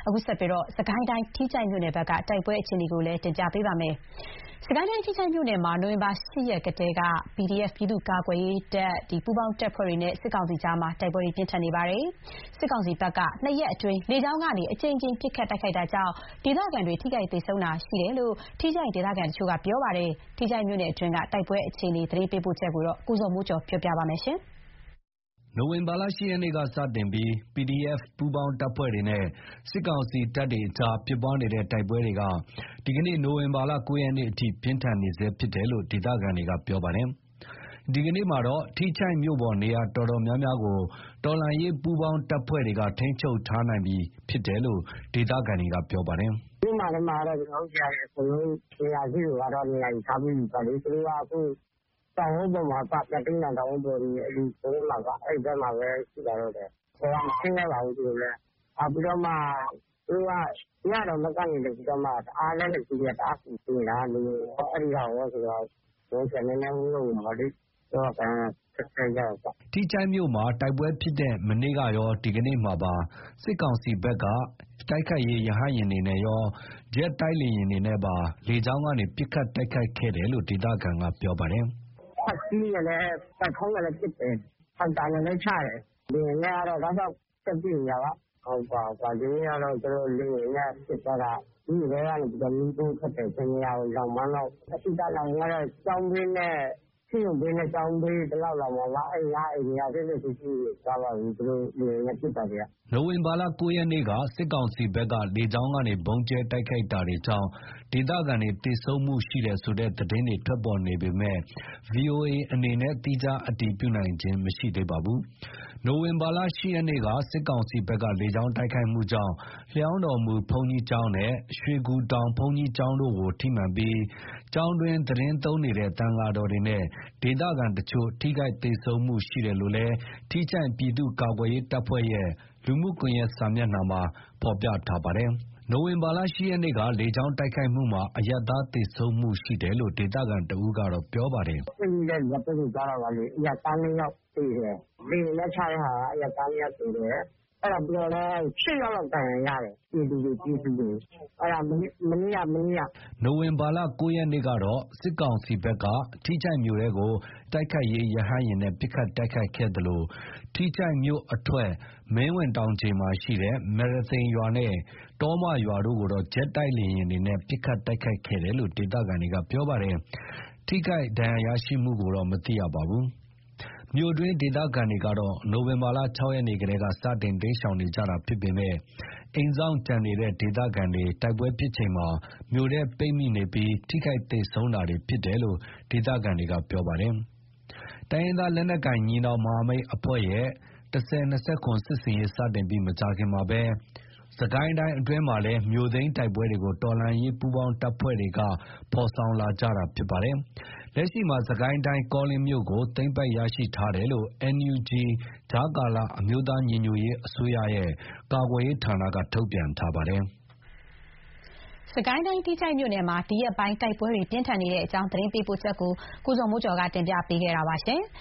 အခုဆက်ပြီးစကိုင်းတိုင်းထီးချိုင့်မြို့နယ်ဘက်ကတိုက်ပွဲအခြေအနေကိုလည်းတင်ပြပေးပါမယ်။စကိုင်းတိုင်းထီးချိုင့်မြို့နယ်မှာနိုဝင်ဘာ 8 ရက်ကတည်းက PDF ပြည်သူ့ကာကွယ်ရေးတပ်ပူးပေါင်းတပ်ဖွဲ့တွေနဲ့စစ်ကောင်စီကြားတိုက်ပွဲတွေပြင်းထန်နေပါတယ်။စစ်ကောင်စီဘက်က2 ရက်အတွင်းလေကြောင်းကနေအကြိမ်ကြိမ်ပစ်ခတ်တိုက်ခိုက်တာကြောင့်ဒေသခံတွေထိခိုက်သေဆုံးတာရှိတယ်လို့ထီးချိုင့်ဒေသခံတချို့ကပြောပါတယ်။ထီးချိုင့်မြို့နယ်အတွင်းကတိုက်ပွဲအခြေအနေသတင်းပေးပို့ချက်ကိုကိုဇော်မိုးကျော်ပြောပြပါမယ်။နိုဝင်ဘာ 8 ရက်နေ့ကစတင်ပြီး PDF ပူးပေါင်းတပ်ဖွဲ့တွေနဲ့စစ်ကောင်စီတပ်တွေကြားဖြစ်ပွားနေတဲ့တိုက်ပွဲတွေကဒီကနေ့နိုဝင်ဘာ 9 ရက်နေ့အထိပြင်းထန်နေဆဲဖြစ်တယ်လို့ဒေသခံတွေကပြောပါတယ်။ဒီကနေ့မှာတော့ထီးချိုင့်မြို့ပေါ်နေရာတော်တော်များများကိုတော်လှန်ရေးပူးပေါင်းတပ်ဖွဲ့တွေကထိန်းချုပ်ထားနိုင်ပြီဖြစ်တယ်လို့ဒေသခံတွေကပြောပါတယ်။ "ဒီမှာတော့ကျွန်တော်တို့ဆရာတွေအကုန်လုံးနေရာရှိတွေကတော့နေရာယူထားပြီးပြီပေါ့လေ။သူတို့ကအခုတောင်ကုန်းပေါ်မှာကပြတင်းတောင်ကုန်းပေါ်ဒီအဲ့ဒီဘက်မှာကအဲ့ဘက်မှာပဲရှိတာတော့တယ်။ဟိုကမရှင်းခဲ့ပါဘူးသူတို့လည်း။ပြီးတော့မှသူတို့ကညတော်ဘက်ကနေပြီးတော့မှအားလည်းလည်းကြီးရတာအခုနေတာလူအဲ့ဒီကောင်ရောဆိုတော့ကျွန်တော်နည်းနည်းဝေးပါလေ။တော့ကဆက်ကြရပါထီးချိုင့်မြို့မှာတိုက်ပွဲဖြစ်တဲ့မနေ့ကရောဒီကနေ့မှာပါစစ်ကောင်စီဘက်ကတိုက်ခိုက်ရေးရဟတ်ယာဉ်တွေနဲ့ရောဂျက်တိုက်လေယာဉ်တွေနဲ့ပါလေကြောင်းကနေပစ်ခတ်တိုက်ခိုက်ခဲ့တယ်လို့ဒေသခံကပြောပါတယ်။ "ဖက်စီးနဲ့လည်းပတ်ထုံးနဲ့လည်းပစ်တယ်။ဟန်တာနဲ့လည်းချတယ်။လေယာဉ်နဲ့ကတော့တောက်လျှောက်ဆက်ပစ်နေတာပါ။ဟုတ်ပါဒီနေ့ကတော့ကျွန်တော်လေယာဉ်နဲ့ပစ်သွားတာဒီထဲကနေပြီးတော့မီးထိုးထွက်တယ်တနေရာကိုလောင်မန်းတော့အတိအလောင်ကတော့ကျောင်းဘေးနဲ့ရှင်းုံဘေးနဲ့ကျောင်းဘေးတလောက်လောင်ပါလားအဲ့ငါအိမ်ရတဲ့လူကြီးသွားပါဘူးသူတို့လေယာဉ်နဲ့ပစ်တာတွေက။နိုဝင်ဘာ 9 ရက်နေ့ကစစ်ကောင်စီဘက်ကလေကြောင်းကနေဗုံးကျဲတိုက်ခိုက်တာတွေကြောင့်ဒေသခံတွေသေဆုံးမှုရှိတယ်ဆိုတဲ့သတင်းတွေထွက်ပေါ်နေပေမဲ့ VOA အနေနဲ့သီးခြားအတည်ပြုနိုင်ခြင်းမရှိသေးပါဘူး။နိုဝင်ဘာ 8 ရက်နေ့ကစစ်ကောင်စီဘက်ကလေကြောင်းတိုက်ခိုက်မှုကြောင့်လျောင်းတော်မူဘုန်းကြီးကျောင်းနဲ့ရွှေကူတောင်ဘုန်းကြီးကျောင်းတို့ကိုထိမှန်ပြီးကျောင်းတွင်းသတင်းသုံးနေတဲ့သံဃာတော်တွေနဲ့ဒေသခံတချို့ထိခိုက်သေဆုံးမှုရှိတယ်လို့လည်းထီးချိုင့်ပြည်သူ့ကာကွယ်ရေးတပ်ဖွဲ့ရဲ့လူမှုကွန်ရက်စာမျက်နှာမှာဖော်ပြထားပါတယ်။နိုဝင်ဘာ 8 ရက်နေ့ကလေကြောင်းတိုက်ခိုက်မှုမှာအရပ်သားသေဆုံးမှုရှိတယ်လို့ဒေသခံတဦးကတော့ပြောပါတယ်။"အဲ့ဒီလက်ရပ်ပဲကြားတာပါလေအရပ်သား2 ယောက်သေတယ်။လေယာဉ်နဲ့ချတဲ့ဟာကအရပ်သား2 ယောက်သေတယ်။အဲ့ဒါပြီးတော့လည်း8 ယောက်လောက်ဒဏ်ရာရတယ်ပြည်သူတွေအဲ့ဒါမနေ့ကနိုဝင်ဘာ 9 ရက်နေ့ကတော့စစ်ကောင်စီဘက်ကထီးချိုင့်မြို့ထဲကိုတိုက်ခိုက်ရေးရဟတ်ယာဉ်နဲ့ပစ်ခတ်တိုက်ခိုက်ခဲ့သလိုထီးချိုင့်မြို့အထွက်မင်းဝံတောင်ခြေမှာရှိတဲ့မရသိမ်ရွာနဲ့တောမရွာတို့ကိုတော့ဂျက်တိုက်လေယာဉ်တွေနဲ့ပစ်ခတ်တိုက်ခိုက်ခဲ့တယ်လို့ဒေသခံတွေကပြောပါတယ်။ထိခိုက်ဒဏ်ရာရရှိမှုကိုတော့မသိရပါဘူး။မြို့တွင်းဒေသခံတွေကတော့နိုဝင်ဘာ 6 ရက်နေ့ကတည်းကစတင်တိမ်းရှောင်နေကြတာဖြစ်ပေမဲ့အိမ်စောင့်ကျန်နေတဲ့ဒေသခံတွေတိုက်ပွဲဖြစ်ချိန်မှာမြို့ထဲပိတ်မိနေပြီးထိခိုက်သေဆုံးတာတွေဖြစ်တယ်လို့ဒေသခံတွေကပြောပါတယ်။တိုင်းရင်းသားလက်နက်ကိုင်ညီနောင်မဟာမိတ်အဖွဲ့ရဲ့10-29စစ်ဆင်ရေးစတင်ပြီးမကြာခင်မှာပဲစစ်ကိုင်းတိုင်းအတွင်းမှာလည်းမြို့သိမ်းတိုက်ပွဲတွေကိုတော်လှန်ရေးပူးပေါင်းတပ်ဖွဲ့တွေကဖော်ဆောင်လာကြတာဖြစ်ပါတယ်။လက်ရှိမှာစစ်ကိုင်းတိုင်းကောလင်းမြို့ကိုသိမ်းပိုက်ရရှိထားတယ်လို့ NUG ကြားကာလအမျိုးသားညီညွတ်ရေးအစိုးရရဲ့ကာကွယ်ရေးဌာနကထုတ်ပြန်ထားပါတယ်။စကိုင်းတိုင်းထီးချိုင့်မြို့နယ်မှာဒီရက်ပိုင်းတိုက်ပွဲတွေပြင်းထန်နေတဲ့အကြောင်းသတင်းပေးပို့ချက်ကိုကိုဇော်မိုးကျော်ကတင်ပြပေးထားပါတယ်။